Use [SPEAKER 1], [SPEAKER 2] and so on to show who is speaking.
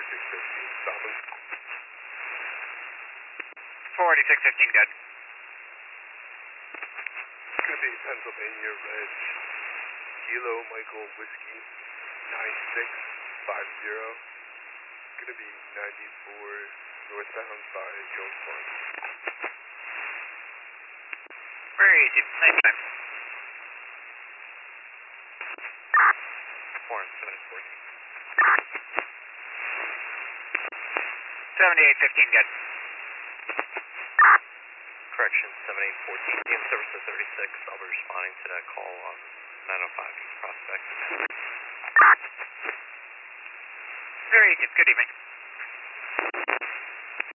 [SPEAKER 1] 4615, stopping.
[SPEAKER 2] 4615, good.
[SPEAKER 1] It's going to be Pennsylvania Reg, Kilo Michael Whiskey, 9650. It's going to be 94 northbound by Jones Farm.
[SPEAKER 2] Very easy, nice time. 7815, good.
[SPEAKER 3] Correction, 7814, DM service to 36. I'll be responding to that call on 905 East Prospect.
[SPEAKER 2] Very easy, good evening.